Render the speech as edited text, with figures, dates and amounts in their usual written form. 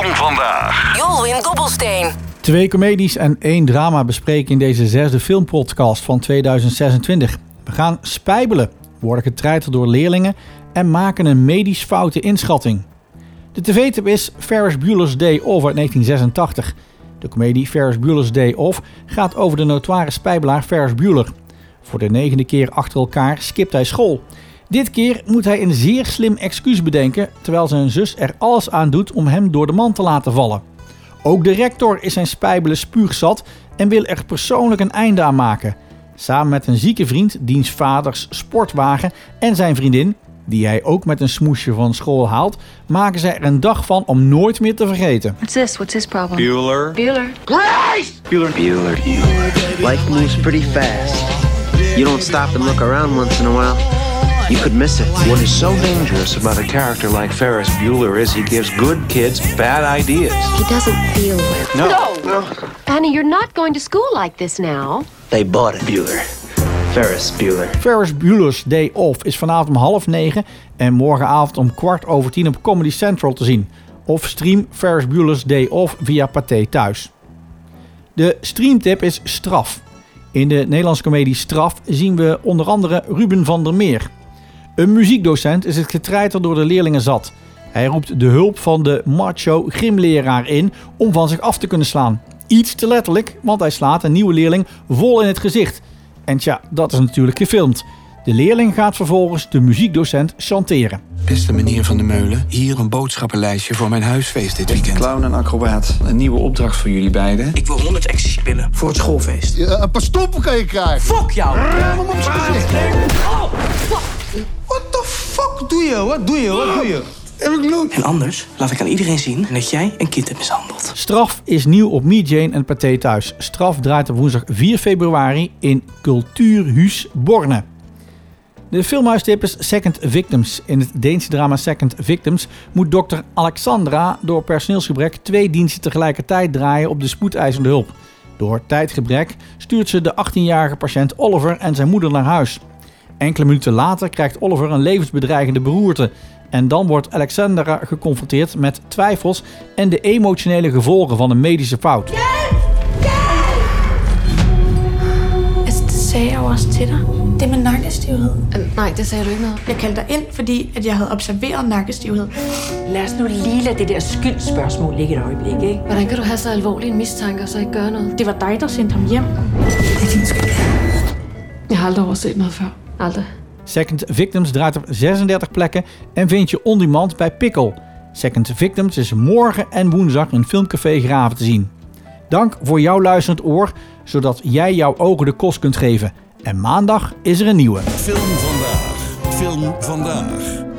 vandaag. Jolwin Dobbelsteen. 2 comedies en 1 drama bespreken in deze 6e filmpodcast van 2026. We gaan spijbelen, worden getreiterd door leerlingen en maken een medisch foute inschatting. De tv-tip is Ferris Bueller's Day Off uit 1986. De comedie Ferris Bueller's Day Off gaat over de notoire spijbelaar Ferris Bueller. Voor de 9e keer achter elkaar skipt hij school. Dit keer moet hij een zeer slim excuus bedenken, terwijl zijn zus er alles aan doet om hem door de mand te laten vallen. Ook de rector is zijn spijbelen spuugzat en wil er persoonlijk een einde aan maken. Samen met een zieke vriend, diens vaders sportwagen en zijn vriendin, die hij ook met een smoesje van school haalt, maken zij er een dag van om nooit meer te vergeten. What's his problem? Bueller. Grace! Bueller. Life moves pretty fast. You don't stop and look around once in a while, you could miss it. What is so dangerous about a character like Ferris Bueller is he gives good kids bad ideas. He doesn't feel well. No. Annie, you're not going to school like this now. They bought it. Bueller. Ferris Bueller. Ferris Bueller's Day Off is vanavond om 20:30 en morgenavond om 10:15 op Comedy Central te zien. Of stream Ferris Bueller's Day Off via Pathé Thuis. De streamtip is Straf. In de Nederlandse comedie Straf zien we onder andere Ruben van der Meer. Een muziekdocent is het getreiter door de leerlingen zat. Hij roept de hulp van de macho gymleraar in om van zich af te kunnen slaan. Iets te letterlijk, want hij slaat een nieuwe leerling vol in het gezicht. En tja, dat is natuurlijk gefilmd. De leerling gaat vervolgens de muziekdocent chanteren. Beste meneer Van der Meulen, hier een boodschappenlijstje voor mijn huisfeest dit weekend. Clown en acrobaat. Een nieuwe opdracht voor jullie beiden. Ik wil 100 ecstasy-pillen voor het schoolfeest. Ja, een paar stoppen kan je krijgen. Fuck jou! Ram hem op zijn gezicht. What the fuck doe je? Wat doe je? Heb ik bloed? En anders laat ik aan iedereen zien dat jij een kind hebt mishandeld. Straf is nieuw op Me Jane en Pathé Thuis. Straf draait op woensdag 4 februari in Kulturhus Borne. De filmhuistip is Second Victims. In het Deense drama Second Victims moet dokter Alexandra door personeelsgebrek 2 diensten tegelijkertijd draaien op de spoedeisende hulp. Door tijdgebrek stuurt ze de 18-jarige patiënt Oliver en zijn moeder naar huis. Enkele minuten later krijgt Oliver een levensbedreigende beroerte. En dan wordt Alexandra geconfronteerd met twijfels en de emotionele gevolgen van een medische fout. Altså, det sagde jeg jo også til dig. Det med nakkestivhed. Nej, det sagde du ikke noget. Jeg kaldte dig ind, fordi at jeg havde observeret nakkestivhed. Lad os nu lige lade det der skyldspørgsmål ligge et øjeblik, ikke? Hvordan kan du have så alvorlige mistanker og så ikke gøre noget? Det var dig, der sendte ham hjem. Det er din skyld. Jeg har aldrig overset noget før. Aldrig. Second Victims draait op 36 plekken en vind je on demand bij Pickle. Second Victims is morgen en woensdag in Filmcafé Graven te zien. Dank voor jouw luisterend oor, zodat jij jouw ogen de kost kunt geven. En maandag is er een nieuwe. Film vandaag.